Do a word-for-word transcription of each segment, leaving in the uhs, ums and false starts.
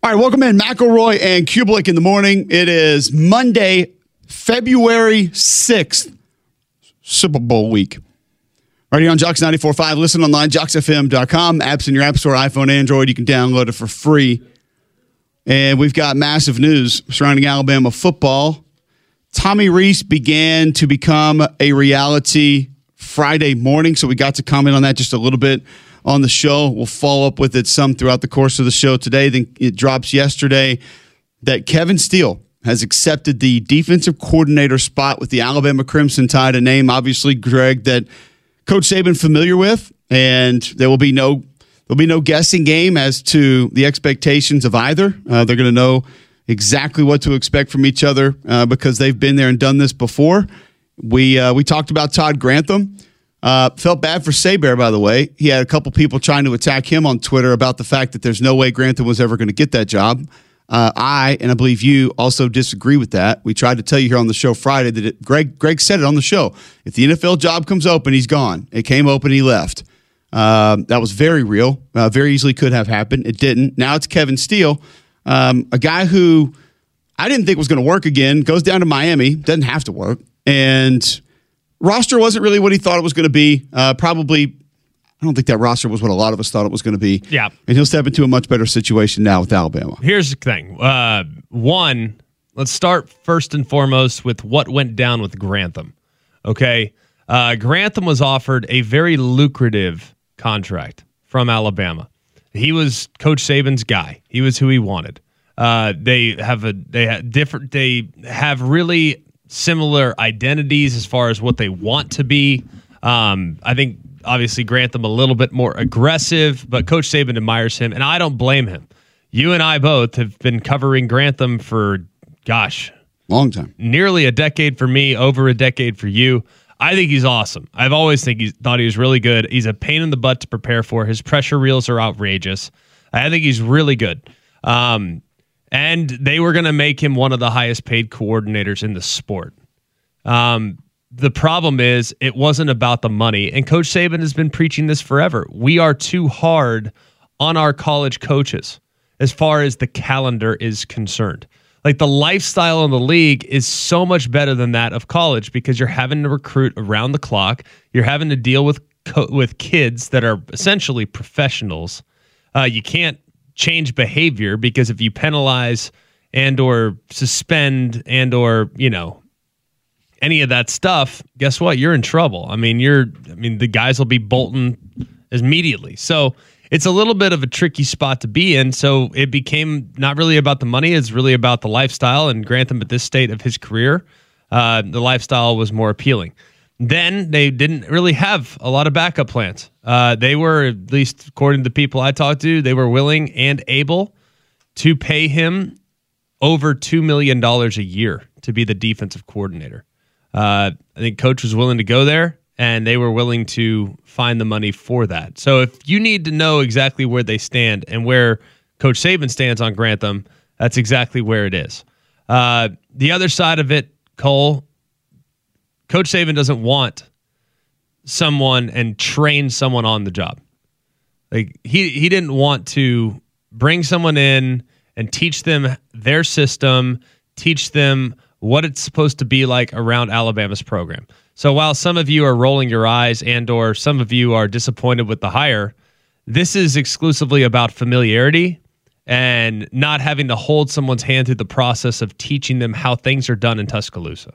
All right, welcome in McElroy and Kublik in the morning. It is Monday, February sixth, Super Bowl week. Right here on Jocks ninety-four point five. Listen online, jocks f m dot com. Apps in your app store, iPhone, Android. You can download it for free. And we've got massive news surrounding Alabama football. Tommy Rees began to become a reality Friday morning, so we got to comment on that just a little bit on the show. We'll follow up with it some throughout the course of the show today. Then it drops yesterday that Kevin Steele has accepted the defensive coordinator spot with the Alabama Crimson Tide, a name, obviously, Greg, that Coach Saban familiar with, and there will be no there'll be no guessing game as to the expectations of either. Uh, they're going to know exactly what to expect from each other uh, because they've been there and done this before. We uh, we talked about Todd Grantham. Uh, felt bad for Saber, by the way. He had a couple people trying to attack him on Twitter about the fact that there's no way Grantham was ever going to get that job. Uh, I, and I believe you, also disagree with that. We tried to tell you here on the show Friday that it, Greg Greg said it on the show. If the N F L job comes open, he's gone. It came open, he left. Um, that was very real. Uh, very easily could have happened. It didn't. Now it's Kevin Steele, um, a guy who I didn't think was going to work again, goes down to Miami, doesn't have to work, and roster wasn't really what he thought it was going to be. Uh, probably, I don't think that roster was what a lot of us thought it was going to be. Yeah. And he'll step into a much better situation now with Alabama. Here's the thing. Uh, one, let's start first and foremost with what went down with Grantham. Okay? Uh, Grantham was offered a very lucrative contract from Alabama. He was Coach Saban's guy. He was who he wanted. Uh, they have a they have different. They have really similar identities as far as what they want to be. Um, I think obviously Grantham a little bit more aggressive, but Coach Saban admires him, and I don't blame him. You and I both have been covering Grantham for, gosh, long time, nearly a decade for me, over a decade for you. I think he's awesome. I've always think he's thought he was really good. He's a pain in the butt to prepare for. His pressure reels are outrageous. I think he's really good. Um, And they were going to make him one of the highest paid coordinators in the sport. Um, the problem is it wasn't about the money. And Coach Saban has been preaching this forever. We are too hard on our college coaches as far as the calendar is concerned. Like the lifestyle in the league is so much better than that of college because you're having to recruit around the clock. You're having to deal with co- with kids that are essentially professionals. Uh, you can't change behavior because if you penalize and or suspend and or, you know, any of that stuff, guess what? You're in trouble. I mean, you're, I mean, the guys will be bolting immediately. So it's a little bit of a tricky spot to be in. So it became not really about the money. It's really about the lifestyle. And Grantham at this state of his career, uh, the lifestyle was more appealing. Then they didn't really have a lot of backup plans. Uh, they were, at least according to the people I talked to, they were willing and able to pay him over two million dollars a year to be the defensive coordinator. Uh, I think Coach was willing to go there, and they were willing to find the money for that. So if you need to know exactly where they stand and where Coach Saban stands on Grantham, that's exactly where it is. Uh, the other side of it, Cole, Coach Saban doesn't want someone and train someone on the job. Like he he didn't want to bring someone in and teach them their system, teach them what it's supposed to be like around Alabama's program. So while some of you are rolling your eyes and or some of you are disappointed with the hire, this is exclusively about familiarity and not having to hold someone's hand through the process of teaching them how things are done in Tuscaloosa.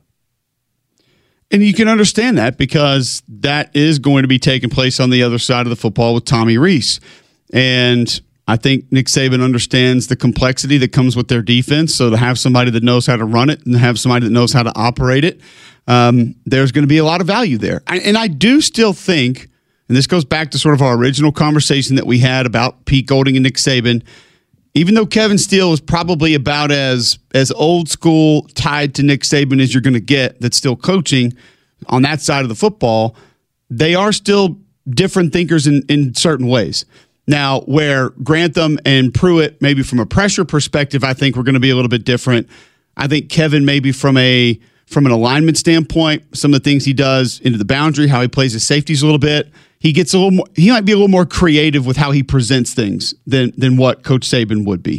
And you can understand that because that is going to be taking place on the other side of the football with Tommy Rees. And I think Nick Saban understands the complexity that comes with their defense. So to have somebody that knows how to run it and have somebody that knows how to operate it, um, there's going to be a lot of value there. And I do still think, and this goes back to sort of our original conversation that we had about Pete Golding and Nick Saban, even though Kevin Steele is probably about as as old school tied to Nick Saban as you're going to get that's still coaching on that side of the football, they are still different thinkers in, in certain ways. Now, where Grantham and Pruitt, maybe from a pressure perspective, I think we're going to be a little bit different. I think Kevin, maybe from a from an alignment standpoint, some of the things he does into the boundary, how he plays his safeties a little bit, he gets a little more, he might be a little more creative with how he presents things than than what Coach Saban would be.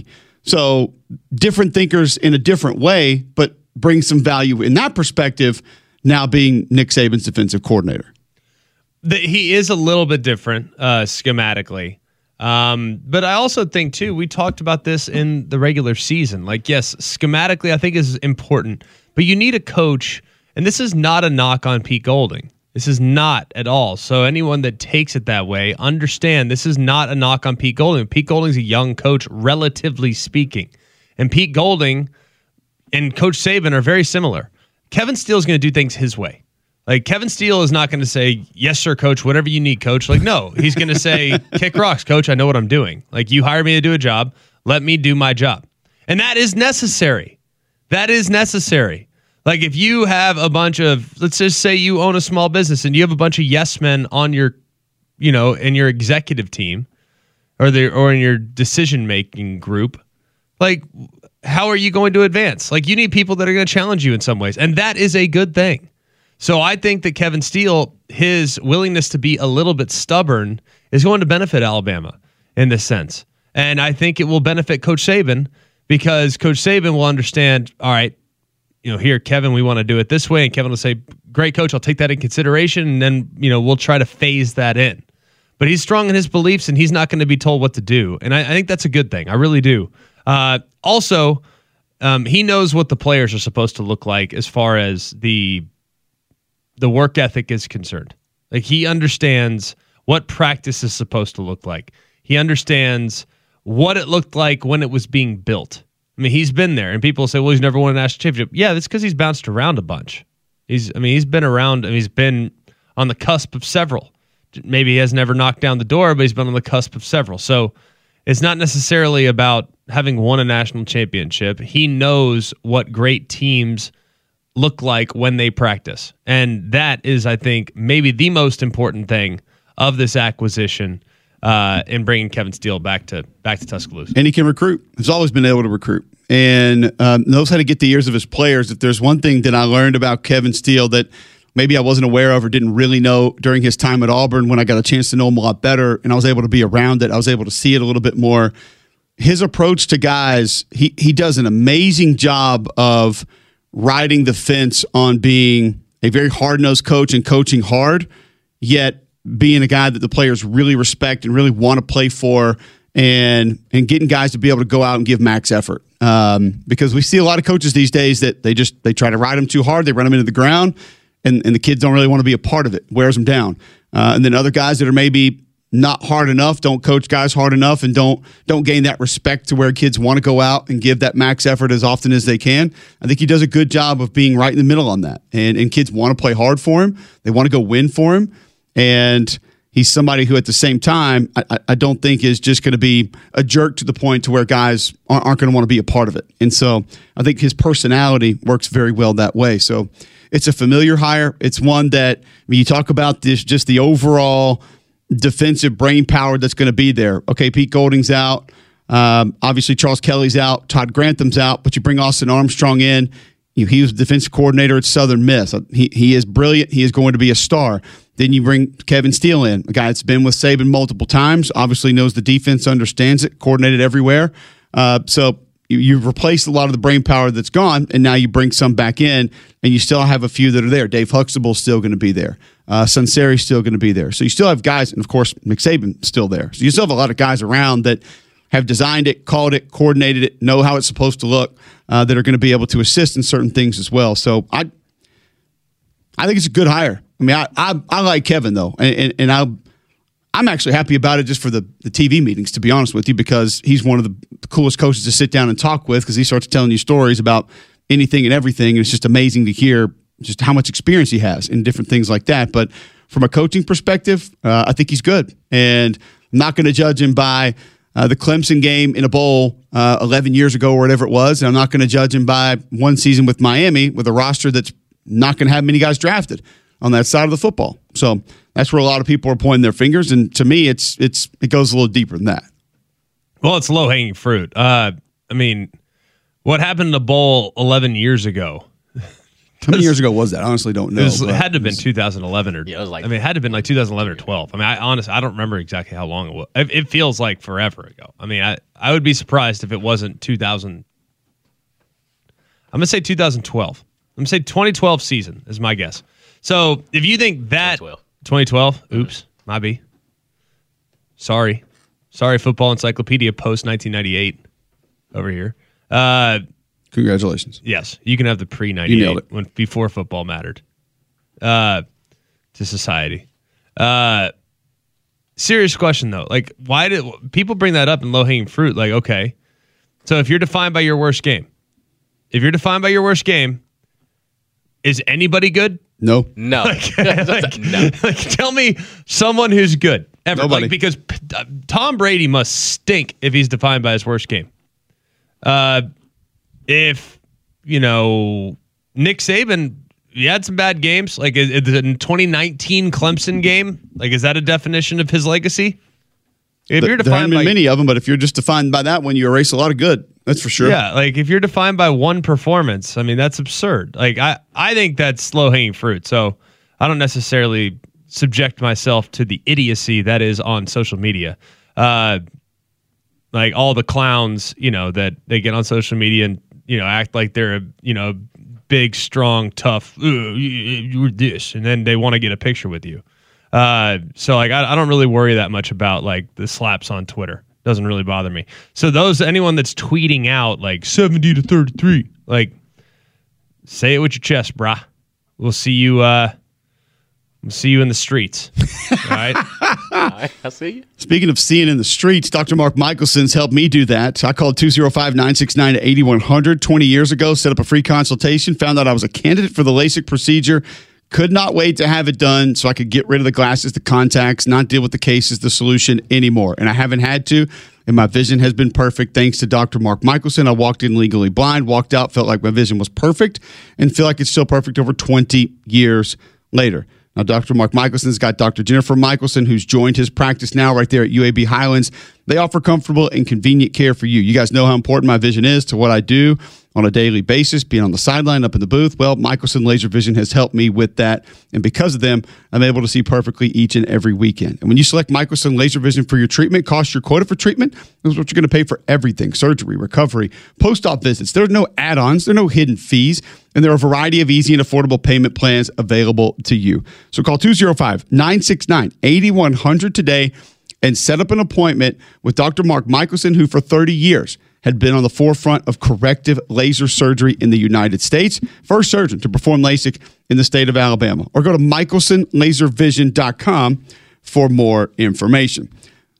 So different thinkers in a different way, but bring some value in that perspective, now being Nick Saban's defensive coordinator. The, he is a little bit different uh, schematically. Um, but I also think, too, we talked about this in the regular season. Like, yes, schematically, I think is important, but you need a coach, and this is not a knock on Pete Golding. This is not at all. So anyone that takes it that way, understand this is not a knock on Pete Golding. Pete Golding's a young coach, relatively speaking. And Pete Golding and Coach Saban are very similar. Kevin Steele's going to do things his way. Like, Kevin Steele is not going to say, yes, sir, coach, whatever you need, coach. Like, no, he's going to say, kick rocks, coach. I know what I'm doing. Like, you hired me to do a job. Let me do my job. And that is necessary. That is necessary. Like, if you have a bunch of, let's just say you own a small business and you have a bunch of yes men on your, you know, in your executive team or the, or in your decision-making group, like, how are you going to advance? Like, you need people that are going to challenge you in some ways. And that is a good thing. So I think that Kevin Steele, his willingness to be a little bit stubborn is going to benefit Alabama in this sense. And I think it will benefit Coach Saban because Coach Saban will understand, all right, you know, here, Kevin, we want to do it this way. And Kevin will say, great, coach, I'll take that in consideration. And then, you know, we'll try to phase that in. But he's strong in his beliefs and he's not going to be told what to do. And I, I think that's a good thing. I really do. Uh, also, um, he knows what the players are supposed to look like as far as the the work ethic is concerned. Like, he understands what practice is supposed to look like. He understands what it looked like when it was being built. I mean, he's been there, and people say, well, he's never won a national championship. Yeah, that's because he's bounced around a bunch. He's, I mean, he's been around, and he's been on the cusp of several. Maybe he has never knocked down the door, but he's been on the cusp of several. So it's not necessarily about having won a national championship. He knows what great teams look like when they practice. And that is, I think, maybe the most important thing of this acquisition uh, in bringing Kevin Steele back to back to Tuscaloosa. And he can recruit. He's always been able to recruit and um, knows how to get the ears of his players. If there's one thing that I learned about Kevin Steele that maybe I wasn't aware of or didn't really know during his time at Auburn, when I got a chance to know him a lot better and I was able to be around it, I was able to see it a little bit more. His approach to guys, he he does an amazing job of riding the fence on being a very hard-nosed coach and coaching hard, yet being a guy that the players really respect and really want to play for, and and getting guys to be able to go out and give max effort. Um, because we see a lot of coaches these days that they just they try to ride them too hard, they run them into the ground, and, and the kids don't really want to be a part of it. Wears them down. Uh, and then other guys that are maybe not hard enough, don't coach guys hard enough, and don't don't gain that respect to where kids want to go out and give that max effort as often as they can. I think he does a good job of being right in the middle on that. And and kids want to play hard for him. They want to go win for him. And he's somebody who at the same time, I, I don't think is just going to be a jerk to the point to where guys aren't, aren't going to want to be a part of it. And so I think his personality works very well that way. So it's a familiar hire. It's one that, when you talk about this, just the overall defensive brain power that's going to be there. Okay, Pete Golding's out. Um, obviously, Charles Kelly's out. Todd Grantham's out. But you bring Austin Armstrong in. You, he was the defensive coordinator at Southern Miss. He he is brilliant. He is going to be a star. Then you bring Kevin Steele in, a guy that's been with Saban multiple times, obviously knows the defense, understands it, coordinated everywhere. Uh, so you, you've replaced a lot of the brain power that's gone, and now you bring some back in, and you still have a few that are there. Dave Huxtable's still going to be there. Uh, Sunseri's still going to be there. So you still have guys, and of course, Nick Saban's still there. So you still have a lot of guys around that have designed it, called it, coordinated it, know how it's supposed to look, uh, that are going to be able to assist in certain things as well. So I I think it's a good hire. I mean, I I, I like Kevin, though, and, and, and I, I'm actually happy about it just for the, the T V meetings, to be honest with you, because he's one of the coolest coaches to sit down and talk with, because he starts telling you stories about anything and everything, and it's just amazing to hear just how much experience he has in different things like that. But from a coaching perspective, uh, I think he's good. And I'm not going to judge him by uh, the Clemson game in a bowl uh, eleven years ago or whatever it was. And I'm not going to judge him by one season with Miami with a roster that's not going to have many guys drafted on that side of the football. So that's where a lot of people are pointing their fingers. And to me, it's it's it goes a little deeper than that. Well, it's low-hanging fruit. Uh, I mean, what happened to bowl eleven years ago How many years ago was that? I honestly don't know. It, was, but it had to have been two thousand eleven or Yeah, it was like- I mean, it had to have been like two thousand eleven or twelve. I mean, I honestly I don't remember exactly how long it was. It, it feels like forever ago. I mean, I, I would be surprised if it wasn't two thousand. I'm gonna say two thousand twelve. I'm gonna say twenty twelve season is my guess. So if you think that twenty twelve, twenty twelve, oops, might be. Sorry, sorry, Football Encyclopedia post nineteen ninety-eight over here. Uh, Congratulations. Yes, you can have the pre You nailed ninety-eight it. when before football mattered uh, to society. Uh, serious question though, like why did people bring that up in low hanging fruit? Like, okay, so if you're defined by your worst game, if you're defined by your worst game, is anybody good? No. no, like, no. like, tell me someone who's good ever. Nobody. Like, because uh, Tom Brady must stink if he's defined by his worst game. Uh, if you know Nick Saban, he had some bad games. Like is, is the twenty nineteen Clemson game, like is that a definition of his legacy? If There- you're there haven't defined been by many of them, but if you're just defined by that one, you erase a lot of good. That's for sure. yeah, like if you're defined by one performance, I mean that's absurd. Like I, I think that's low hanging fruit. So I don't necessarily subject myself to the idiocy that is on social media. Uh, like all the clowns, you know, that they get on social media and you know act like they're a you know big, strong, tough. "Ooh, you- you're this, and then they want to get a picture with you. Uh, so like I, I don't really worry that much about like the slaps on Twitter. Doesn't really bother me. So those anyone that's tweeting out like seventy to thirty-three, like say it with your chest, brah. We'll see you. Uh, we'll see you in the streets. All right. All right, I see you. Speaking of seeing in the streets, Doctor Mark Michelson's helped me do that. I called two oh five, nine six nine, eight one zero zero twenty years ago, set up a free consultation, found out I was a candidate for the LASIK procedure. Could not wait to have it done so I could get rid of the glasses, the contacts, not deal with the cases, the solution anymore. And I haven't had to, and my vision has been perfect thanks to Doctor Mark Michelson. I walked in legally blind, walked out, felt like my vision was perfect, and feel like it's still perfect over twenty years later. Now, Doctor Mark Michelson's got Doctor Jennifer Michelson, who's joined his practice now right there at U A B Highlands. They offer comfortable and convenient care for you. You guys know how important my vision is to what I do on a daily basis, being on the sideline, up in the booth. Well, Michelson Laser Vision has helped me with that. And because of them, I'm able to see perfectly each and every weekend. And when you select Michelson Laser Vision for your treatment, cost your quota for treatment, this is what you're going to pay for everything: surgery, recovery, post-op visits. There are no add-ons. There are no hidden fees. And there are a variety of easy and affordable payment plans available to you. So call two oh five, nine six nine, eight one zero zero today and set up an appointment with Doctor Mark Michelson, who for thirty years had been on the forefront of corrective laser surgery in the United States. First surgeon to perform LASIK in the state of Alabama. Or go to Michelson Laser Vision dot com for more information.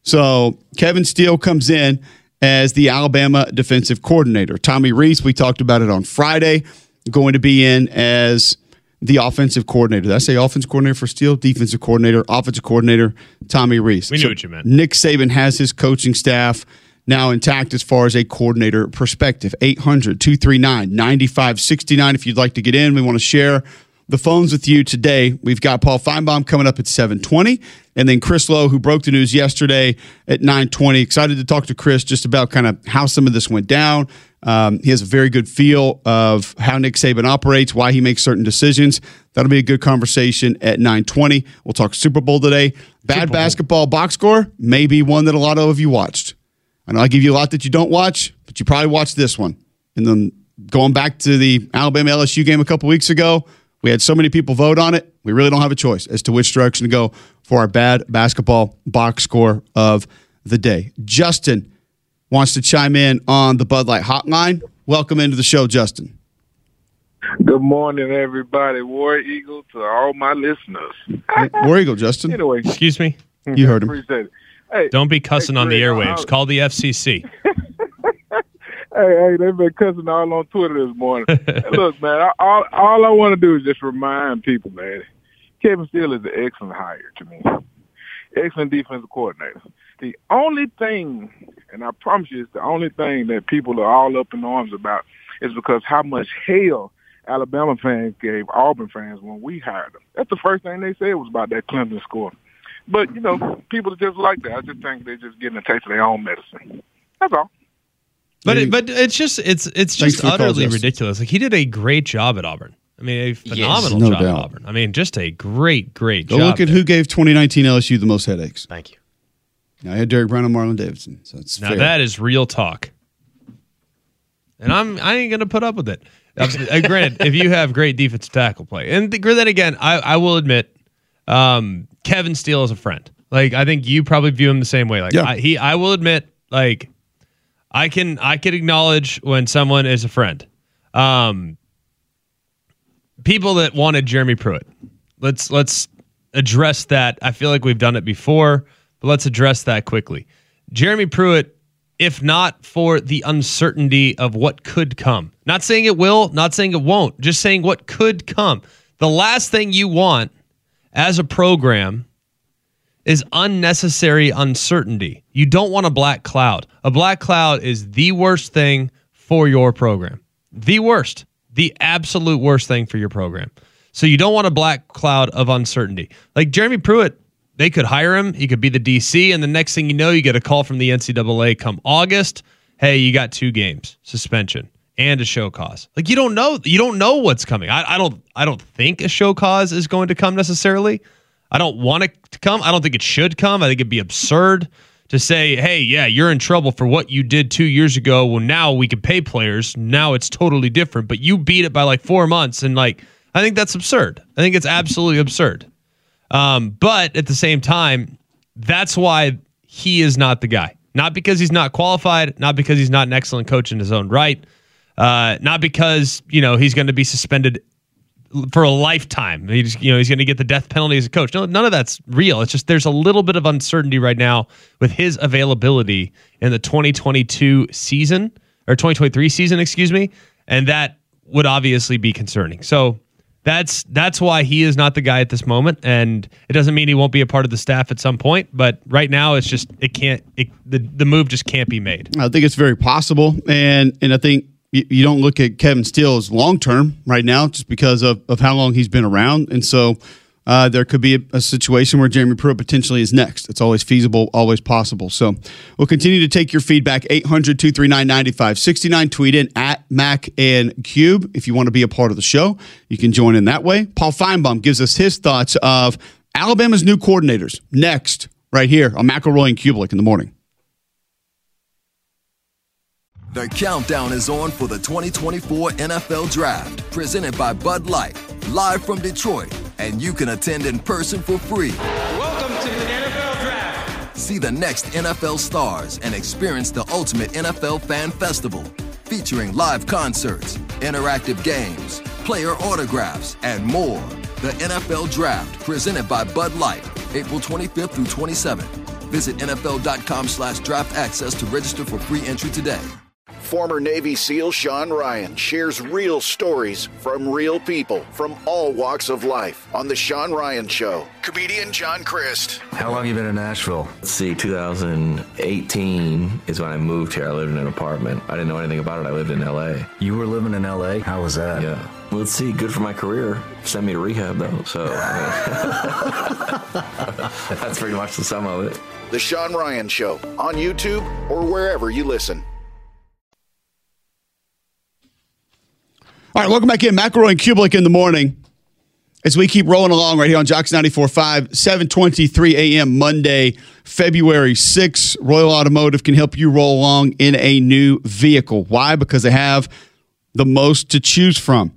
So Kevin Steele comes in as the Alabama defensive coordinator. Tommy Rees, we talked about it on Friday, going to be in as the offensive coordinator. Did I say offensive coordinator for Steele? Defensive coordinator, offensive coordinator, Tommy Rees. We knew So what you meant. Nick Saban has his coaching staff now intact as far as a coordinator perspective. eight hundred, two three nine, nine five six nine if you'd like to get in. We want to share the phones with you today. We've got Paul Feinbaum coming up at seven twenty, and then Chris Lowe, who broke the news yesterday at nine twenty. Excited to talk to Chris just about kind of how some of this went down. Um, he has a very good feel of how Nick Saban operates, why he makes certain decisions. That'll be a good conversation at nine twenty. We'll talk Super Bowl today. Bad Super Bowl. basketball box score, maybe one that a lot of you watched. I know I give you a lot that you don't watch, but you probably watched this one. And then going back to the Alabama L S U game a couple weeks ago, we had so many people vote on it. We really don't have a choice as to which direction to go for our bad basketball box score of the day. Justin wants to chime in on the Bud Light hotline. Welcome into the show, Justin. Good morning, everybody. War Eagle to all my listeners. Where you go, Justin? Anyway, Excuse me. You heard him. appreciate it. Hey, Don't be cussing Hey, on the Greg, airwaves. I'll- Call the F C C. hey, hey, they've been cussing all on Twitter this morning. Hey, look, man, I- all all I want to do is just remind people, man, Kevin Steele is an excellent hire to me. Excellent defensive coordinator. The only thing, and I promise you, it's the only thing that people are all up in arms about is because how much hell Alabama fans gave Auburn fans when we hired them. That's the first thing they said was about that Clemson score. But, you know, people are just like that. I just think they're just getting a taste of their own medicine. That's all. But it, but it's just it's it's Thanks just for the call, utterly Justin. ridiculous. Like he did a great job at Auburn. I mean, a phenomenal no job doubt. at Auburn. I mean, just a great, great Go job. look at there. who gave twenty nineteen L S U the most headaches. Thank you. Now, I had Derek Brown and Marlon Davidson, so it's Now fair. that is real talk, and I'm I ain't gonna put up with it. Uh, granted, if you have great defensive tackle play, and th- then again, I, I will admit, um, Kevin Steele is a friend. Like I think you probably view him the same way. Like Yeah. I, he, I will admit, like I can I can acknowledge when someone is a friend. Um, people that wanted Jeremy Pruitt, let's let's address that. I feel like we've done it before. But let's address that quickly. Jeremy Pruitt, if not for the uncertainty of what could come, not saying it will, not saying it won't, just saying what could come. The last thing you want as a program is unnecessary uncertainty. You don't want a black cloud. A black cloud is the worst thing for your program. The worst. The absolute worst thing for your program. So you don't want a black cloud of uncertainty. Like Jeremy Pruitt, they could hire him. He could be the D C, and the next thing you know, you get a call from the N C double A come August. Hey, you got two games, suspension, and a show cause. Like you don't know, you don't know what's coming. I, I don't, I don't think a show cause is going to come necessarily. I don't want it to come. I don't think it should come. I think it'd be absurd to say, hey, yeah, you're in trouble for what you did two years ago. Well, now we can pay players. Now it's totally different. But you beat it by like four months, and like I think that's absurd. I think it's absolutely absurd. Um, but at the same time, that's why he is not the guy. Not because he's not qualified, not because he's not an excellent coach in his own right, uh, not because you know he's going to be suspended for a lifetime. He just, you know he's going to get the death penalty as a coach. No, none of that's real. It's just there's a little bit of uncertainty right now with his availability in the twenty twenty-two season or twenty twenty-three season, excuse me, and that would obviously be concerning. So. That's that's why he is not the guy at this moment, and it doesn't mean he won't be a part of the staff at some point. But right now, it's just it can't. It, the the move just can't be made. I think it's very possible, and and I think you, you don't look at Kevin Steele as long term right now, just because of, of how long he's been around, and so uh, there could be a, a situation where Jeremy Pruitt potentially is next. It's always feasible, always possible. So we'll continue to take your feedback. eight hundred, two three nine, nine five six nine. Tweet in at Mac and Cube if you want to be a part of the show. You can join in that way. Paul Feinbaum gives us his thoughts of Alabama's new coordinators next, right here on McElroy and Kubelik in the morning. The countdown is on for the twenty twenty-four N F L Draft, presented by Bud Light, live from Detroit, and you can attend in person for free. Welcome to the N F L Draft. See the next N F L stars and experience the ultimate N F L fan festival, featuring live concerts, interactive games, player autographs, and more. The N F L Draft, presented by Bud Light, April twenty-fifth through twenty-seventh. Visit N F L dot com slash draft access to register for free entry today. Former Navy SEAL Sean Ryan shares real stories from real people from all walks of life on The Sean Ryan Show. Comedian John Christ. How long have you been in Nashville? Let's see, two thousand eighteen is when I moved here. I lived in an apartment. I didn't know anything about it. I lived in L A. You were living in L A? How was that? Yeah. Well, let's see, good for my career. Sent me to rehab, though, so I mean, that's pretty much the sum of it. The Sean Ryan Show on YouTube or wherever you listen. All right, welcome back in. McElroy and Kubelik in the morning as we keep rolling along right here on Jocks ninety-four point five, seven twenty-three a.m. Monday, February sixth. Royal Automotive can help you roll along in a new vehicle. Why? Because they have the most to choose from.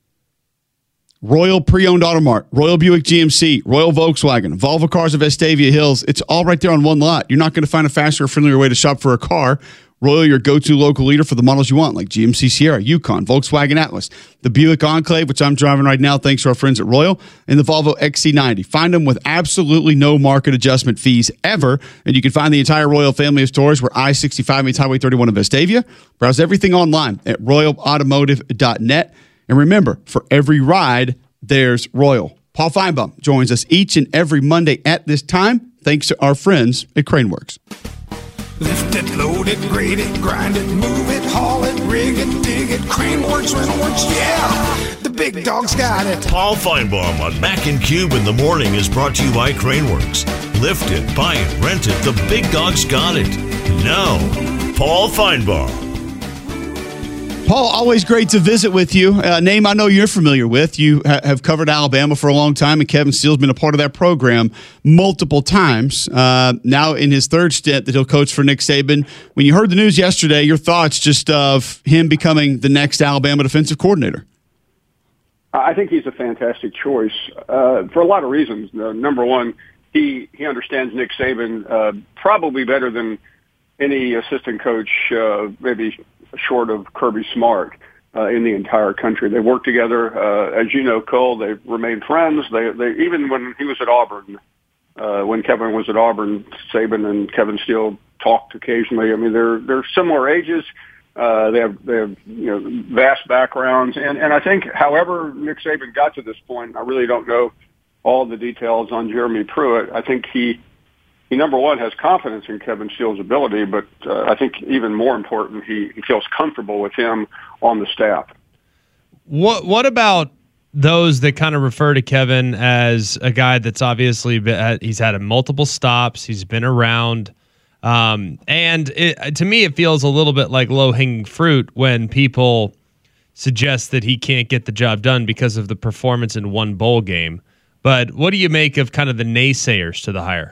Royal Pre-Owned Auto Mart, Royal Buick G M C, Royal Volkswagen, Volvo Cars of Vestavia Hills. It's all right there on one lot. You're not going to find a faster or friendlier way to shop for a car. Royal, your go-to local leader for the models you want, like G M C Sierra, Yukon, Volkswagen Atlas, the Buick Enclave, which I'm driving right now thanks to our friends at Royal, and the Volvo X C ninety. Find them with absolutely no market adjustment fees ever, and you can find the entire Royal family of stores where I sixty-five meets Highway thirty-one in Vestavia. Browse everything online at royal automotive dot net. And remember, for every ride, there's Royal. Paul Feinbaum joins us each and every Monday at this time, thanks to our friends at Craneworks. Lift it, load it, grade it, grind it, move it, haul it, rig it, dig it, Craneworks, Rentalworks, yeah! The big dog's got it. Paul Feinbaum on Mac and Cube in the morning is brought to you by Craneworks. Lift it, buy it, rent it, the big dog's got it. Now, Paul Feinbaum. Paul, always great to visit with you. A name I know you're familiar with. You ha- have covered Alabama for a long time, and Kevin Steele's been a part of that program multiple times. Uh, now in his third stint that he'll coach for Nick Saban. When you heard the news yesterday, your thoughts just of him becoming the next Alabama defensive coordinator? I think he's a fantastic choice uh, for a lot of reasons. Uh, number one, he, he understands Nick Saban uh, probably better than any assistant coach, uh, maybe short of Kirby Smart, uh, in the entire country. They work together. Uh, as you know, Cole, they remain friends. They, they even when he was at Auburn, uh, when Kevin was at Auburn, Saban and Kevin Steele talked occasionally. I mean, they're they're similar ages. Uh, they have they have you know vast backgrounds, and and I think, however Nick Saban got to this point, I really don't know all the details on Jeremy Pruitt. I think he. He, number one, has confidence in Kevin Steele's ability, but uh, I think even more important, he, he feels comfortable with him on the staff. What What about those that kind of refer to Kevin as a guy that's obviously been, he's had multiple stops, he's been around, um, and it, to me it feels a little bit like low-hanging fruit when people suggest that he can't get the job done because of the performance in one bowl game. But what do you make of kind of the naysayers to the hire?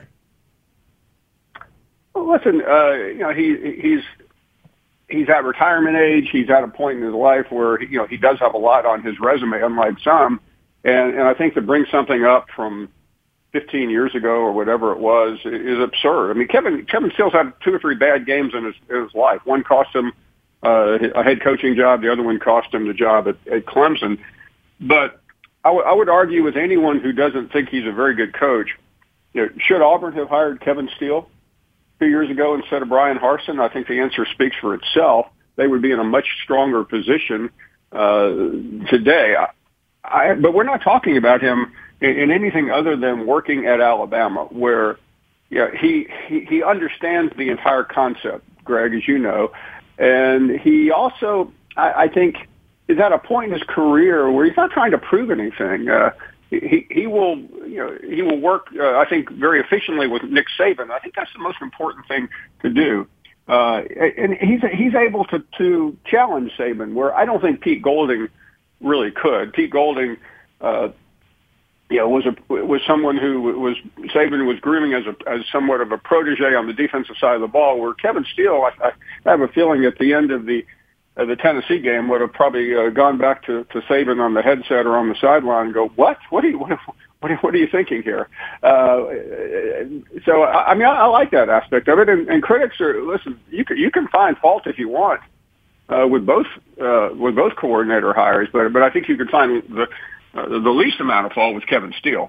Well, listen, uh, you know, he he's he's at retirement age. He's at a point in his life where he, you know he does have a lot on his resume, unlike some. And and I think to bring something up from fifteen years ago or whatever it was is absurd. I mean, Kevin Kevin Steele's had two or three bad games in his, in his life. One cost him uh, a head coaching job. The other one cost him the job at, at Clemson. But I, w- I would argue with anyone who doesn't think he's a very good coach, you know, should Auburn have hired Kevin Steele two years ago instead of Brian Harsin? I think the answer speaks for itself. They would be in a much stronger position uh, today. I, I, but we're not talking about him in, in anything other than working at Alabama, where yeah, he, he he understands the entire concept, Greg, as you know, and he also, I, I think, is at a point in his career where he's not trying to prove anything. Uh, He he will you know he will work uh, I think very efficiently with Nick Saban. I think that's the most important thing to do, uh, and he's he's able to to challenge Saban where I don't think Pete Golding really could. Pete Golding, uh, you know, was a was someone who was Saban was grooming as a as somewhat of a protege on the defensive side of the ball. Where Kevin Steele, I, I have a feeling at the end of the Uh, the Tennessee game would have probably uh, gone back to, to Saban on the headset or on the sideline and go, what? What are you, what, what, are, what are you thinking here? Uh, so, I, I mean, I, I like that aspect of it. And, and critics are, listen, you can, you can find fault if you want uh, with both uh, with both coordinator hires, but but I think you can find the uh, the least amount of fault with Kevin Steele.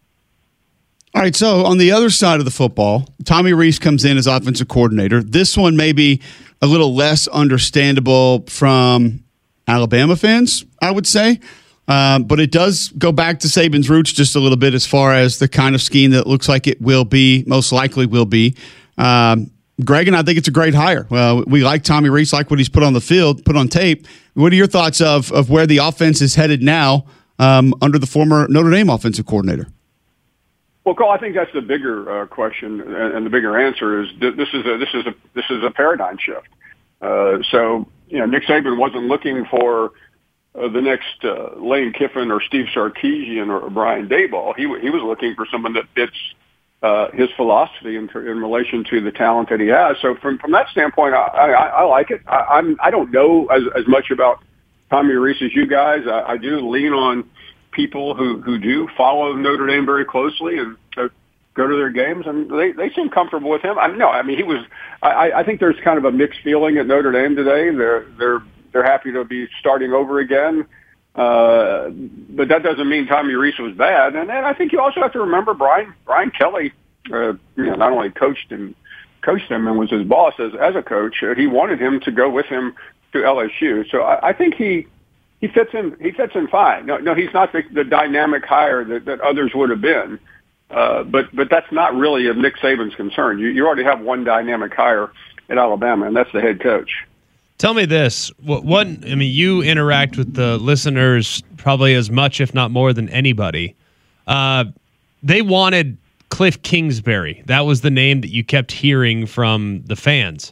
All right, so on the other side of the football, Tommy Rees comes in as offensive coordinator. This one may be a little less understandable from Alabama fans, I would say. Um, but it does go back to Saban's roots just a little bit as far as the kind of scheme that looks like it will be, most likely will be. Um, Greg and I think it's a great hire. Well, we like Tommy Rees, like what he's put on the field, put on tape. What are your thoughts of, of where the offense is headed now um, under the former Notre Dame offensive coordinator? Well, Cole, I think that's the bigger uh, question, and the bigger answer is th- this is a this is a this is a paradigm shift. Uh, so, you know, Nick Saban wasn't looking for uh, the next uh, Lane Kiffin or Steve Sarkisian or Brian Daboll. He he was looking for someone that fits uh, his philosophy in, in relation to the talent that he has. So, from from that standpoint, I I, I like it. I, I'm I don't know as as much about Tommy Rees as you guys. I, I do lean on people who, who do follow Notre Dame very closely and uh, go to their games, and they, they seem comfortable with him. I mean, no, I mean he was. I, I think there's kind of a mixed feeling at Notre Dame today. They're they're they're happy to be starting over again, uh, but that doesn't mean Tommy Rees was bad. And then I think you also have to remember Brian Brian Kelly. Uh, you know, not only coached and coached him and was his boss as as a coach. Uh, he wanted him to go with him to L S U. So I, I think he. He fits in. He fits in fine. No, no, he's not the, the dynamic hire that, that others would have been. Uh, but but that's not really of Nick Saban's concern. You, you already have one dynamic hire at Alabama, and that's the head coach. Tell me this: what, what? I mean, you interact with the listeners probably as much, if not more, than anybody. Uh, they wanted Cliff Kingsbury. That was the name that you kept hearing from the fans.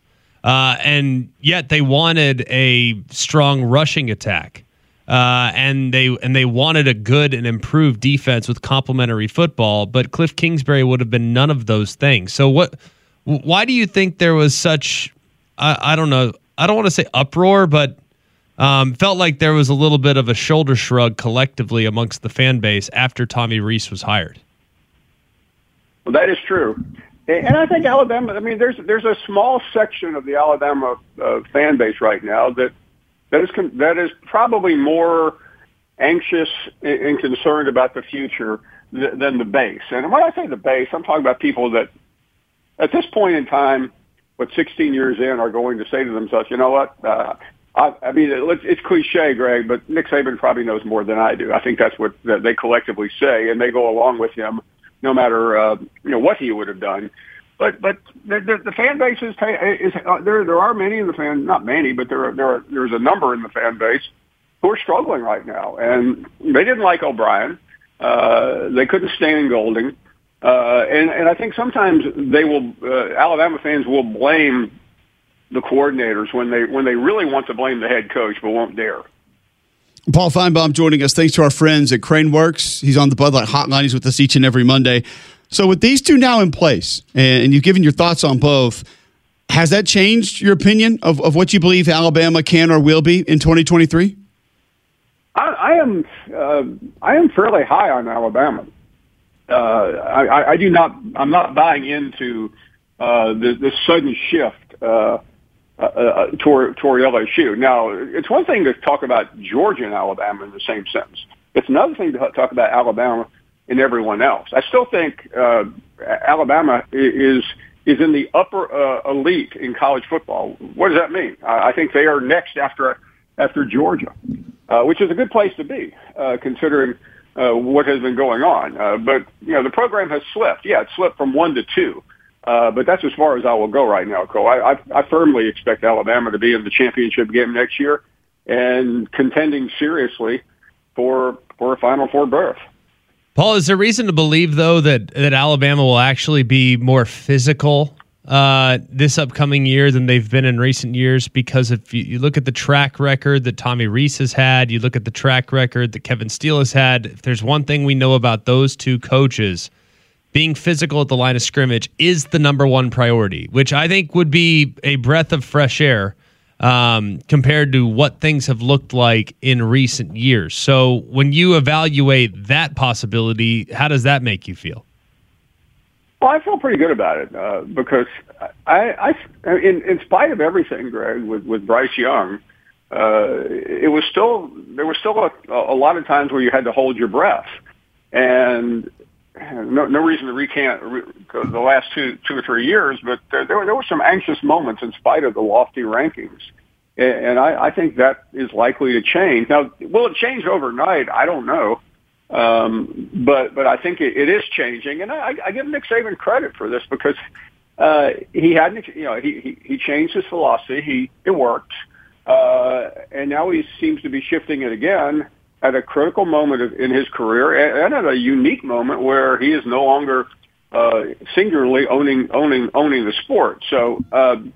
Uh, and yet they wanted a strong rushing attack. Uh, and they and they wanted a good and improved defense with complementary football, but Cliff Kingsbury would have been none of those things. So what? Why do you think there was such? I, I don't know. I don't want to say uproar, but um, felt like there was a little bit of a shoulder shrug collectively amongst the fan base after Tommy Rees was hired. Well, that is true, and I think Alabama. I mean, there's there's a small section of the Alabama uh, fan base right now that. That is that is probably more anxious and concerned about the future than the base. And when I say the base, I'm talking about people that, at this point in time, what sixteen years in, are going to say to themselves, you know what? Uh, I, I mean, it's, it's cliche, Greg, but Nick Saban probably knows more than I do. I think that's what that they collectively say, and they go along with him, no matter uh, you know what he would have done. But but the, the, the fan base is, is uh, there. There are many in the fan, not many, but there are, there are, there's a number in the fan base who are struggling right now, and they didn't like O'Brien. Uh, they couldn't stand Golding, uh, and and I think sometimes they will. Uh, Alabama fans will blame the coordinators when they when they really want to blame the head coach, but won't dare. Paul Feinbaum joining us. Thanks to our friends at Craneworks. He's on the Bud Light Hotline. He's with us each and every Monday. So with these two now in place, and you've given your thoughts on both, has that changed your opinion of, of what you believe Alabama can or will be in twenty twenty-three? I, I am uh, I am fairly high on Alabama. Uh, I, I do not. I'm not buying into uh, this, this sudden shift uh, uh, uh, toward toward L S U. Now, it's one thing to talk about Georgia and Alabama in the same sentence. It's another thing to talk about Alabama and everyone else. I still think uh, Alabama is is in the upper uh, elite in college football. What does that mean? I, I think they are next after after Georgia, uh, which is a good place to be, uh, considering uh, what has been going on. Uh, but you know, the program has slipped. Yeah, it slipped from one to two, uh, but that's as far as I will go right now, Cole. I, I, I firmly expect Alabama to be in the championship game next year and contending seriously for for a Final Four berth. Paul, is there reason to believe, though, that, that Alabama will actually be more physical uh, this upcoming year than they've been in recent years? Because if you, you look at the track record that Tommy Rees has had, you look at the track record that Kevin Steele has had, if there's one thing we know about those two coaches, being physical at the line of scrimmage is the number one priority, which I think would be a breath of fresh air um, compared to what things have looked like in recent years. So when you evaluate that possibility, how does that make you feel? Well, I feel pretty good about it uh, because I, I in, in spite of everything, Greg, with, with Bryce Young, uh, it was still there was still a, a lot of times where you had to hold your breath, and no, no reason to recant the last two two or three years, but there, there, were, there were some anxious moments in spite of the lofty rankings. And I, I think that is likely to change. Now, will it change overnight? I don't know. Um, but but I think it, it is changing. And I, I give Nick Saban credit for this because uh, he hadn't, you know, he, he, he changed his philosophy. He It worked. Uh, and now he seems to be shifting it again at a critical moment in his career, and at a unique moment where he is no longer uh, singularly owning owning owning the sport. So um,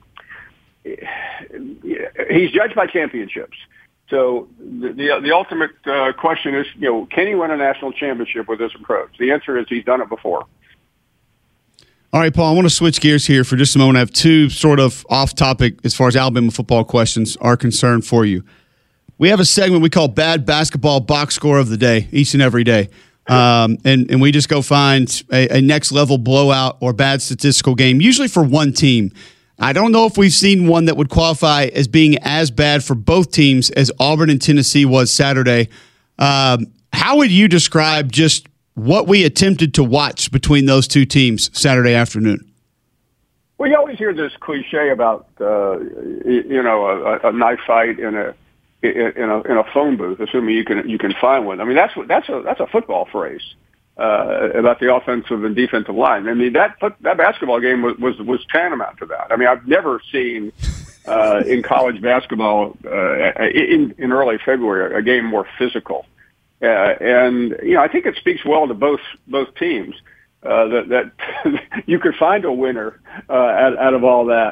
he's judged by championships. So the the, the ultimate uh, question is, you know, can he win a national championship with this approach? The answer is he's done it before. All right, Paul, I want to switch gears here for just a moment. I have two sort of off-topic, as far as Alabama football questions are concerned, for you. We have a segment we call Bad Basketball Box Score of the Day, each and every day. Um, and, and we just go find a, a next-level blowout or bad statistical game, usually for one team. I don't know if we've seen one that would qualify as being as bad for both teams as Auburn and Tennessee was Saturday. Um, how would you describe just what we attempted to watch between those two teams Saturday afternoon? Well, you always hear this cliche about, uh, you know, a, a knife fight in a in a in a phone booth, assuming you can you can find one. I mean, that's that's a that's a football phrase uh, about the offensive and defensive line. I mean, that that basketball game was was, was tantamount to that. I mean, I've never seen uh, in college basketball uh, in in early February a game more physical. Uh, and you know, I think it speaks well to both both teams uh, that that you could find a winner uh, out, out of all that.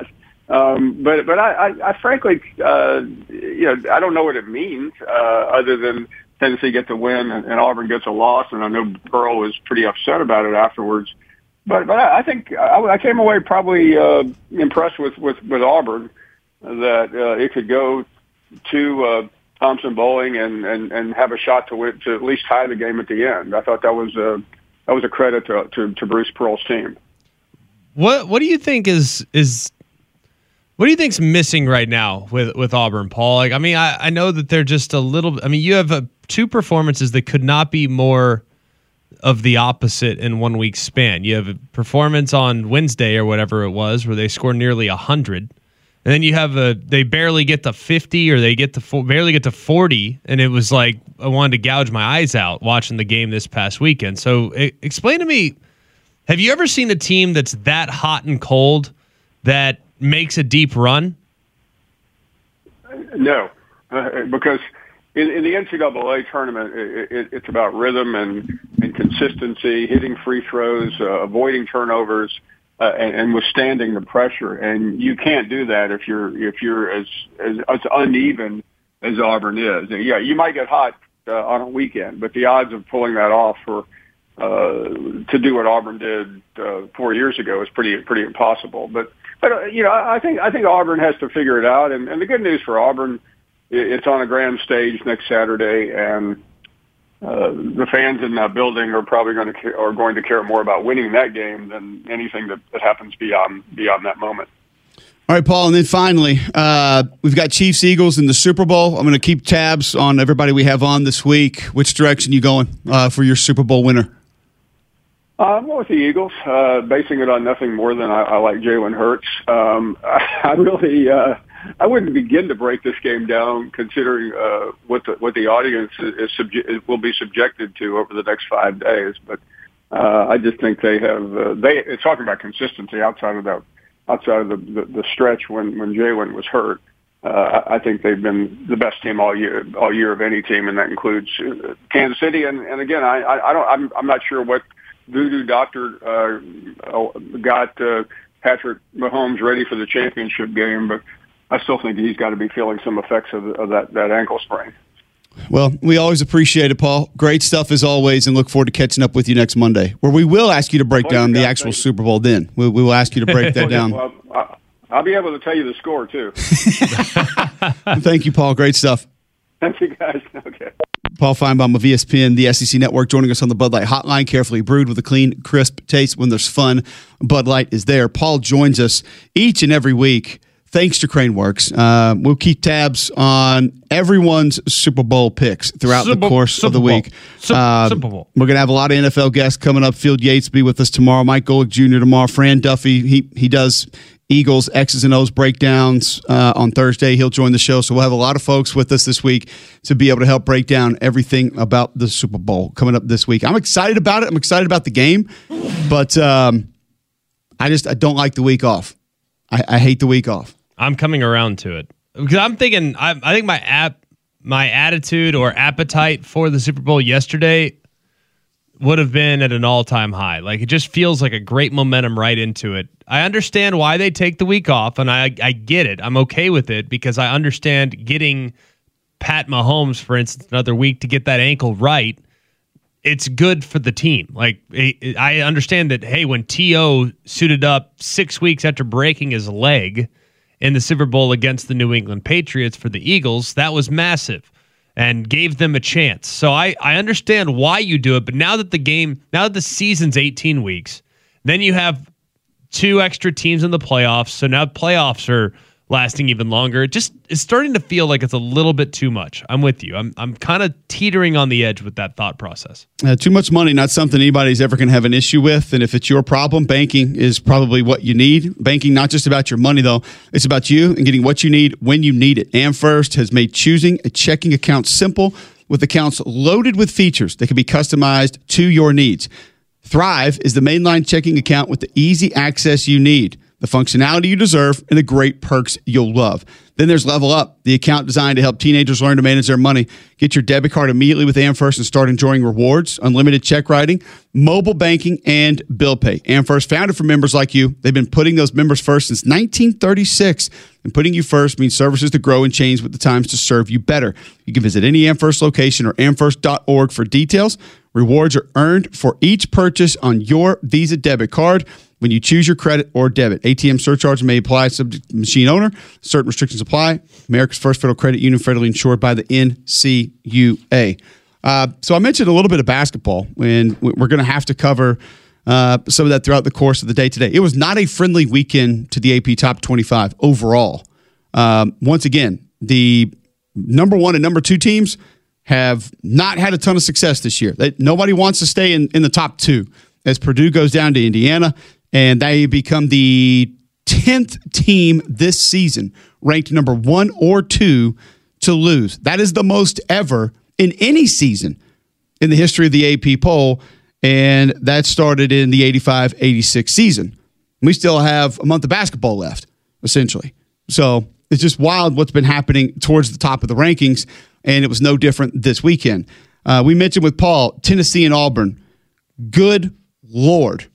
Um, but but I, I, I frankly, uh, you know, I don't know what it means uh, other than Tennessee gets a win and, and Auburn gets a loss, and I know Pearl was pretty upset about it afterwards. But but I think I, I came away probably uh, impressed with, with, with Auburn that uh, it could go to uh, Thompson Bowling and, and, and have a shot to win, to at least tie the game at the end. I thought that was a that was a credit to to, to Bruce Pearl's team. What what do you think is is what do you think's missing right now with, with Auburn, Paul? Like, I mean, I, I know that they're just a little. I mean, you have a, two performances that could not be more of the opposite in one week span. You have a performance on Wednesday or whatever it was, where they scored nearly a hundred, and then you have a they barely get to fifty or they get to barely get to forty, and it was like I wanted to gouge my eyes out watching the game this past weekend. So, it, explain to me. Have you ever seen a team that's that hot and cold that makes a deep run? No, uh, because in, in the N C double A tournament, it, it, it's about rhythm and, and consistency, hitting free throws, uh, avoiding turnovers, uh, and, and withstanding the pressure. And you can't do that if you're if you're as as, as uneven as Auburn is. And yeah, you might get hot uh, on a weekend, but the odds of pulling that off for Uh, to do what Auburn did uh, four years ago is pretty pretty impossible. But but uh, you know, I think I think Auburn has to figure it out. And, and the good news for Auburn, it's on a grand stage next Saturday, and uh, the fans in that building are probably going to are going to care more about winning that game than anything that, that happens beyond beyond that moment. All right, Paul, and then finally, uh, we've got Chiefs Eagles in the Super Bowl. I'm going to keep tabs on everybody we have on this week. Which direction you going uh, for your Super Bowl winner? Uh, I'm going with the Eagles, uh, basing it on nothing more than I, I like Jalen Hurts. Um, I, I really, uh, I wouldn't begin to break this game down, considering uh, what the what the audience is, is subje- will be subjected to over the next five days. But uh, I just think they have uh, they. It's talking about consistency outside of that, outside of the, the, the stretch when when Jalen was hurt. Uh, I think they've been the best team all year, all year of any team, and that includes uh, Kansas City. And, and again, I, I, I don't, I'm, I'm not sure what voodoo doctor uh, got uh, Patrick Mahomes ready for the championship game, but I still think he's got to be feeling some effects of, of that, that ankle sprain. Well, we always appreciate it, Paul. Great stuff as always, and look forward to catching up with you next Monday, where we will ask you to break down the actual Super Bowl then. We, we will ask you to break that down. Well, I, I'll be able to tell you the score, too. Thank you, Paul. Great stuff. Thank you, guys. Okay. Paul Feinbaum of E S P N, the S E C Network, joining us on the Bud Light Hotline. Carefully brewed with a clean, crisp taste. When there's fun, Bud Light is there. Paul joins us each and every week, thanks to Craneworks. Uh, we'll keep tabs on everyone's Super Bowl picks throughout Super, the course Super of the Bowl. week. Super, uh, Super Bowl. We're going to have a lot of N F L guests coming up. Field Yates will be with us tomorrow. Mike Golick Junior tomorrow. Fran Duffy, he he does Eagles X's and O's breakdowns uh, on Thursday. He'll join the show. So we'll have a lot of folks with us this week to be able to help break down everything about the Super Bowl coming up this week. I'm excited about it. I'm excited about the game, but um, I just I don't like the week off. I, I hate the week off. I'm coming around to it because I'm thinking. I, I think my app, my attitude or appetite for the Super Bowl yesterday would have been at an all-time high. Like, it just feels like a great momentum right into it. I understand why they take the week off, and I I get it. I'm okay with it because I understand getting Pat Mahomes, for instance, another week to get that ankle right. It's good for the team. Like, I understand that, hey, when T O suited up six weeks after breaking his leg in the Super Bowl against the New England Patriots for the Eagles, that was massive and gave them a chance. So I, I understand why you do it, but now that the game, now that the season's eighteen weeks, then you have two extra teams in the playoffs, so now playoffs are lasting even longer. It just it's starting to feel like it's a little bit too much. I'm with you. I'm I'm kind of teetering on the edge with that thought process. Uh, too much money, not something anybody's ever going to have an issue with. And if it's your problem, banking is probably what you need. Banking, not just about your money, though. It's about you and getting what you need when you need it. AmFirst has made choosing a checking account simple with accounts loaded with features that can be customized to your needs. Thrive is the mainline checking account with the easy access you need. the functionality you deserve, and the great perks you'll love. Then there's Level Up, the account designed to help teenagers learn to manage their money. Get your debit card immediately with AmFirst and start enjoying rewards, unlimited check writing, mobile banking, and bill pay. AmFirst, founded for members like you. They've been putting those members first since nineteen thirty-six. And putting you first means services to grow and change with the times to serve you better. You can visit any AmFirst location or am first dot org for details. Rewards are earned for each purchase on your Visa debit card when you choose your credit or debit. A T M surcharge may apply, subject to machine owner. Certain restrictions apply. America's First Federal Credit Union, federally insured by the N C U A. Uh, so I mentioned a little bit of basketball, and we're going to have to cover uh, some of that throughout the course of the day today. It was not a friendly weekend to the A P Top twenty-five overall. Um, once again, the number one and number two teams have not had a ton of success this year. They, nobody wants to stay in, in the top two as Purdue goes down to Indiana, and they become the tenth team this season, ranked number one or two to lose. That is the most ever in any season in the history of the A P poll, and that started in the eighty-five eighty-six season. We still have a month of basketball left, essentially. So it's just wild what's been happening towards the top of the rankings, and it was no different this weekend. Uh, we mentioned with Paul, Tennessee and Auburn. Good Lord.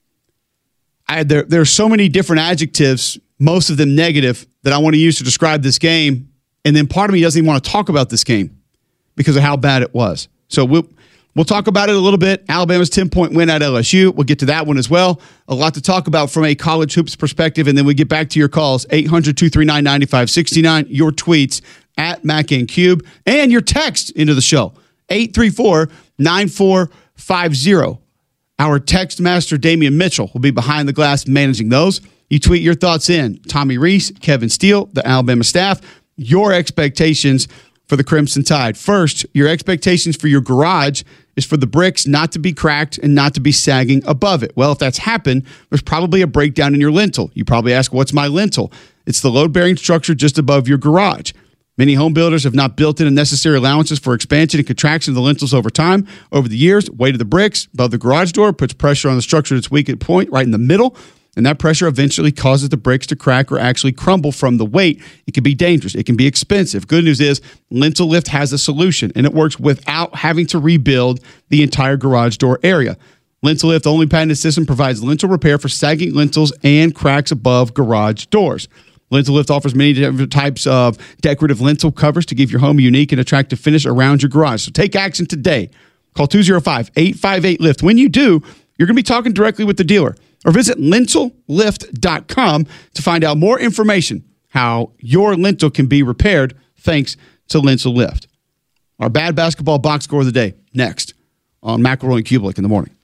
I, there, there are so many different adjectives, most of them negative, that I want to use to describe this game, and then part of me doesn't even want to talk about this game because of how bad it was. So we'll, we'll talk about it a little bit. Alabama's ten-point win at L S U. We'll get to that one as well. A lot to talk about from a college hoops perspective, and then we get back to your calls, eight hundred, two three nine, nine five six nine, your tweets at Mac and Cube, and your text into the show, eight three four, nine four five zero. Our text master, Damian Mitchell, will be behind the glass managing those. You tweet your thoughts in. Tommy Reese, Kevin Steele, the Alabama staff, your expectations for the Crimson Tide. First, your expectations for your garage is for the bricks not to be cracked and not to be sagging above it. Well, if that's happened, there's probably a breakdown in your lintel. You probably ask, what's my lintel? It's the load-bearing structure just above your garage. Many home builders have not built in the necessary allowances for expansion and contraction of the lintels over time. Over the years, weight of the bricks above the garage door puts pressure on the structure at its weakest point, right in the middle, and that pressure eventually causes the bricks to crack or actually crumble from the weight. It can be dangerous. It can be expensive. Good news is Lintel Lift has a solution, and it works without having to rebuild the entire garage door area. Lintel Lift, the only patented system, provides lintel repair for sagging lintels and cracks above garage doors. Lintel Lift offers many different types of decorative lintel covers to give your home a unique and attractive finish around your garage. So take action today. Call two oh five, eight five eight, lift. When you do, you're going to be talking directly with the dealer. Or visit lintel lift dot com to find out more information how your lintel can be repaired thanks to Lintel Lift. Our bad basketball box score of the day, next on McElroy and Kublik in the morning.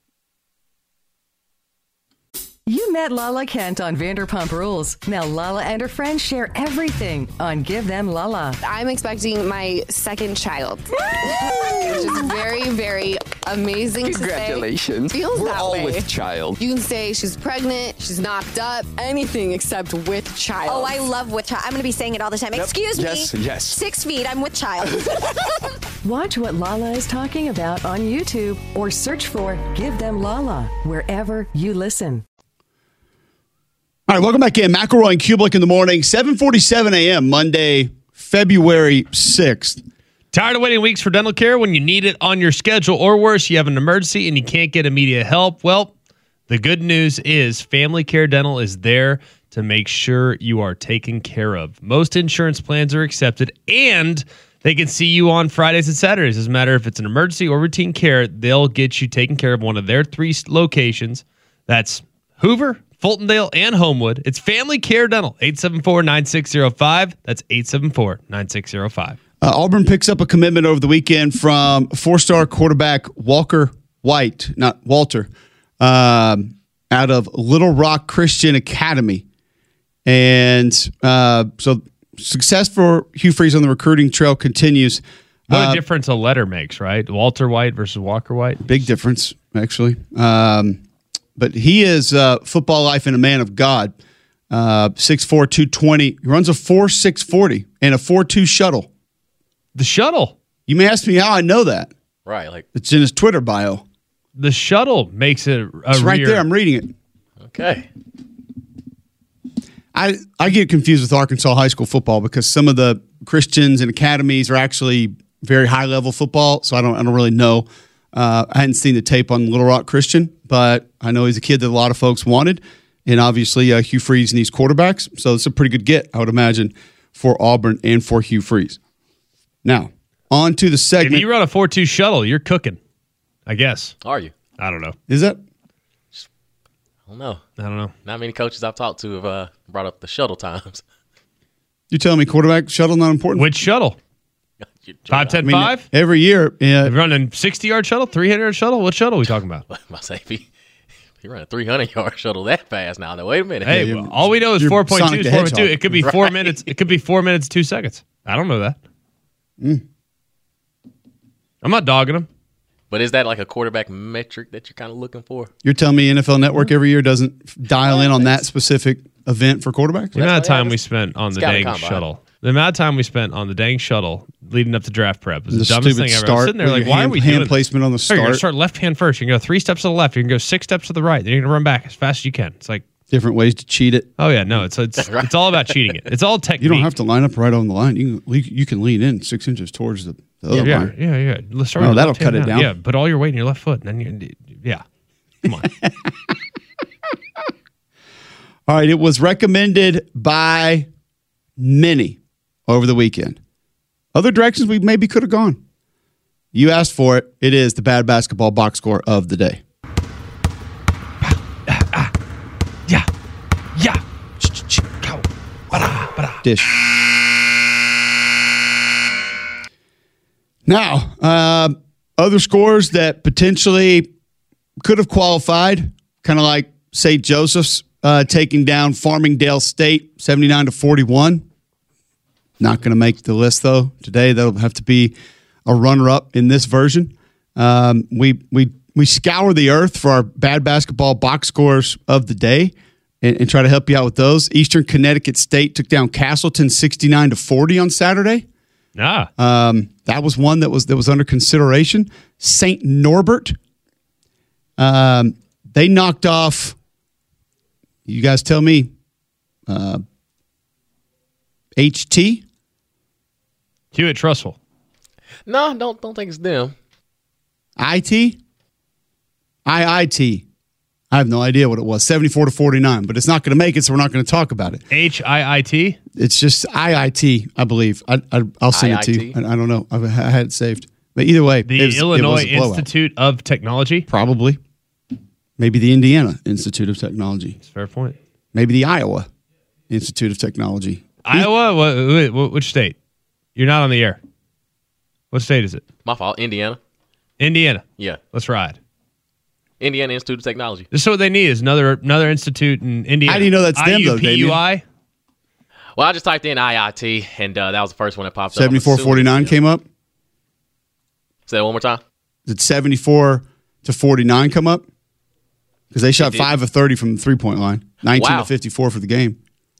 You met Lala Kent on Vanderpump Rules. Now Lala and her friends share everything on Give Them Lala. I'm expecting my second child, which is very, very amazing to say. Congratulations. Feels We're that all way. with child. You can say she's pregnant, she's knocked up, anything except with child. Oh, I love with child. I'm going to be saying it all the time. Yep. Excuse Yes, me. yes. Six feet, I'm with child. Watch what Lala is talking about on YouTube or search for Give Them Lala wherever you listen. All right, welcome back in. McElroy and Kublik in the morning, seven forty-seven a.m., Monday, February sixth. Tired of waiting weeks for dental care when you need it on your schedule, or worse, you have an emergency and you can't get immediate help? Well, the good news is Family Care Dental is there to make sure you are taken care of. Most insurance plans are accepted, and they can see you on Fridays and Saturdays. Doesn't matter if it's an emergency or routine care, they'll get you taken care of one of their three locations. That's Hoover, Fultondale, and Homewood. It's Family Care Dental, eight seven four, nine six zero five. That's eight seven four, nine six zero five. Uh, Auburn picks up a commitment over the weekend from four-star quarterback Walker White, not Walter, um, out of Little Rock Christian Academy. And uh, so success for Hugh Freeze on the recruiting trail continues. What a uh, difference a letter makes, right? Walter White versus Walker White. Big difference, actually. Um, but he is uh, football life and a man of God. Uh, six four, two twenty. He runs a four six forty and a four two shuttle. The shuttle? You may ask me how I know that. Right. Like It's in his Twitter bio. The shuttle makes it a It's right rear. there. I'm reading it. Okay. I, I get confused with Arkansas high school football because some of the Christians and academies are actually very high level football. So I don't I don't really know. Uh, I hadn't seen the tape on Little Rock Christian, but I know he's a kid that a lot of folks wanted. And obviously uh, Hugh Freeze needs quarterbacks. So it's a pretty good get, I would imagine, for Auburn and for Hugh Freeze. Now, on to the segment. If you run a four two shuttle, you're cooking, I guess. Are you? I don't know. Is that? I don't know. I don't know. Not many coaches I've talked to have uh, brought up the shuttle times. You telling me quarterback shuttle not important? Which shuttle? Five, ten, I mean, five? Every year. Yeah. Running sixty-yard shuttle, three hundred yard shuttle? What shuttle are we talking about? I say, if he, if he ran a three hundred yard shuttle that fast now, then wait a minute. Hey, Yeah, all we know is you're four point two Sonic is the four point two. Hedgehog. It could be four Right. minutes. It could be four minutes, two seconds. I don't know that. Mm. I'm not dogging him. But is that like a quarterback metric that you're kind of looking for? You're telling me N F L Network every year doesn't dial in on that specific event for quarterbacks? The amount of time we spent on the Scouting dang combine. shuttle. The amount of time we spent on the dang shuttle leading up to draft prep was the, The dumbest stupid thing ever. I was start sitting there with like, your why hand- are we hand doing placement on the Hey, You're going to start. start left hand first. You can go three steps to the left. You can go six steps to the right. Then you're going to run back as fast as you can. It's like, Different ways to cheat it. oh yeah, no, it's it's it's all about cheating it. It's all technique. You don't have to line up right on the line. You can, you can lean in six inches towards the, the other yeah, line. yeah, yeah. Let's start No, with the that'll left hand cut it down. Yeah, put all your weight in your left foot, and then you, yeah. Come on. All right, it was recommended by many over the weekend. Other directions we maybe could have gone. You asked for it. It is the bad basketball box score of the day. Yeah. Yeah. Dish. Now, uh, other scores that potentially could have qualified, kind of like Saint Joseph's uh, taking down Farmingdale State seventy-nine to forty-one. Not going to make the list, though, today. That'll have to be a runner-up in this version. Um, we we we scour the earth for our bad basketball box scores of the day and, and try to help you out with those. Eastern Connecticut State took down Castleton sixty-nine to forty on Saturday. Ah. Um, that was one that was that was under consideration. Saint Norbert, um, they knocked off. You guys tell me. Uh, H T. Hewitt Trussell. No, don't don't think it's them. I T. I I T. I have no idea what it was. seventy-four to forty-nine, but it's not going to make it, so we're not going to talk about it. H I I T? It's just I I T, I believe. I, I, I'll send it to you. I, I don't know. I've, I had it saved. But either way, The it was, Illinois it was a blowout. Institute of Technology? Probably. Maybe the Indiana Institute of Technology. That's a fair point. Maybe the Iowa Institute of Technology. Iowa? What, what, which state? You're not on the air. What state is it? My fault. Indiana. Indiana. Yeah. Let's ride. Indiana Institute of Technology. This is what they need is another another institute in Indiana. How do you know that's them, though, I U P U I? Well, I just typed in I I T, and uh, that was the first one that popped up. I'm seventy-four assuming forty-nine it's them. came up. Say that one more time. Did seventy-four to forty-nine come up? Because they shot did. five of thirty from the three-point line. nineteen Wow. to fifty-four for the game.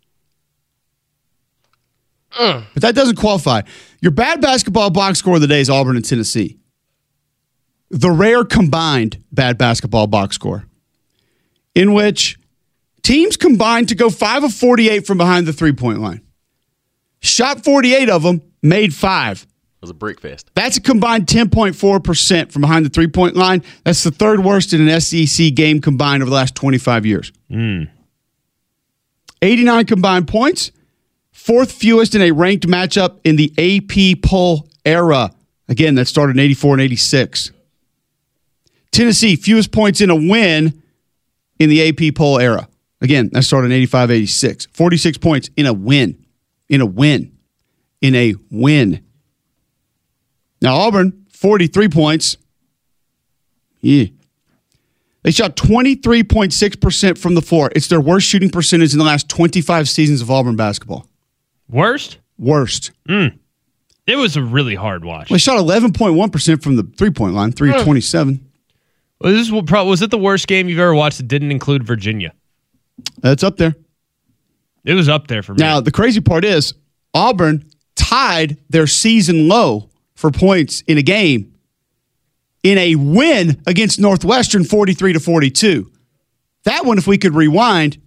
Mm. But that doesn't qualify. Your bad basketball box score of the day is Auburn and Tennessee. The rare combined bad basketball box score, in which teams combined to go five of forty-eight from behind the three-point line. Shot forty-eight of them, made five. It was a brick fest. That's a combined ten point four percent from behind the three-point line. That's the third worst in an S E C game combined over the last twenty-five years. Mm. eighty-nine combined points, fourth fewest in a ranked matchup in the A P poll era. Again, that started in eighty-four and eighty-six. Tennessee, fewest points in a win in the A P poll era. Again, that started in eighty-five eighty-six. forty-six points in a win. In a win. In a win. Now, Auburn, forty-three points. Yeah. They shot twenty-three point six percent from the floor. It's their worst shooting percentage in the last twenty-five seasons of Auburn basketball. Worst? Worst. Mm. It was a really hard watch. Well, they shot eleven point one percent from the three-point line, three of twenty-seven. Was, this, was it the worst game you've ever watched that didn't include Virginia? That's up there. It was up there for me. Now, the crazy part is Auburn tied their season low for points in a game in a win against Northwestern forty-three to forty-two. That one, if we could rewind,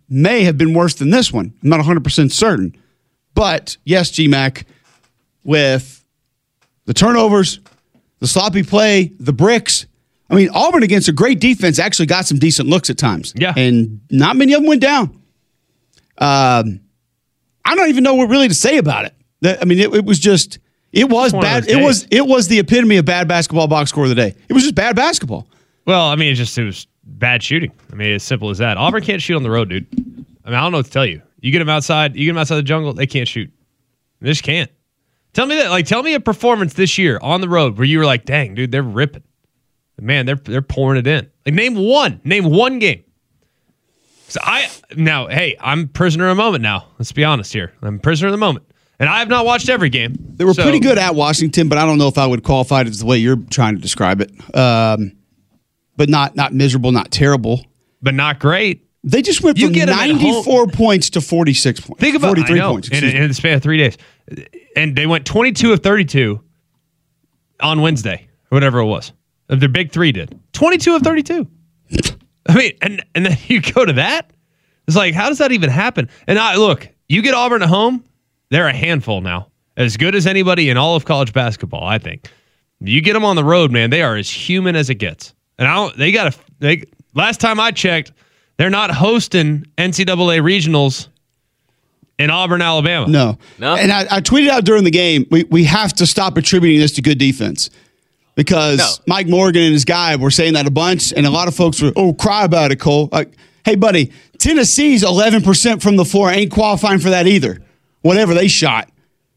may have been worse than this one. I'm not one hundred percent certain. But, yes, G-Mac, with the turnovers, the sloppy play, the bricks. I mean, Auburn against a great defense actually got some decent looks at times. Yeah. And not many of them went down. Um, I don't even know what really to say about it. I mean, it, it was just, it was bad. It was, it was the epitome of bad basketball box score of the day. It was just bad basketball. Well, I mean, it just, it was bad shooting. I mean, as simple as that. Auburn can't shoot on the road, dude. I mean, I don't know what to tell you. You get them outside, you get them outside the jungle, they can't shoot. They just can't. Tell me that, like, tell me a performance this year on the road where you were like, dang, dude, they're ripping. Man, they're they're pouring it in. Like, name one. Name one game. So I now, hey, I'm prisoner of the moment now. Let's be honest here. I'm prisoner of the moment. And I have not watched every game. They were so, pretty good at Washington, but I don't know if I would qualify it as the way you're trying to describe it. Um, but not not miserable, not terrible. But not great. They just went from ninety-four points to forty-six points. Think about forty-three I know, points. In, in the span of three days. And they went twenty-two of thirty-two on Wednesday, or whatever it was. Their big three did. twenty-two of thirty-two. I mean, and, and then you go to that? It's like, how does that even happen? And I look, you get Auburn at home, they're a handful now. As good as anybody in all of college basketball, I think. You get them on the road, man, they are as human as it gets. And I don't, they got to, they, last time I checked, they're not hosting N C double A regionals in Auburn, Alabama. No. No. And I, I tweeted out during the game, we, we have to stop attributing this to good defense. Because no. Mike Morgan and his guy were saying that a bunch, and a lot of folks were, oh, cry about it, Cole. Like, hey, buddy, Tennessee's eleven percent from the floor ain't qualifying for that either, whatever they shot.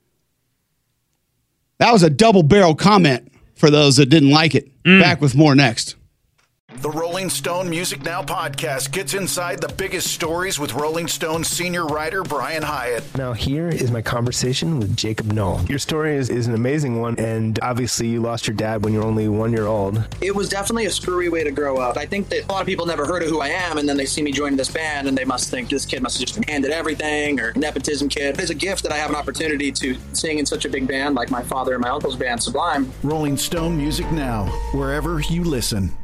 That was a double-barrel comment for those that didn't like it. Mm. Back with more next. The Rolling Stone Music Now podcast gets inside the biggest stories with Rolling Stone's senior writer, Brian Hyatt. Now here is my conversation with Jacob Knoll. Your story is, is an amazing one, and obviously you lost your dad when you were only one year old. It was definitely a screwy way to grow up. I think that a lot of people never heard of who I am, and then they see me joining this band, and they must think this kid must have just been handed everything, or nepotism kid. It's a gift that I have an opportunity to sing in such a big band like my father and my uncle's band, Sublime. Rolling Stone Music Now, wherever you listen.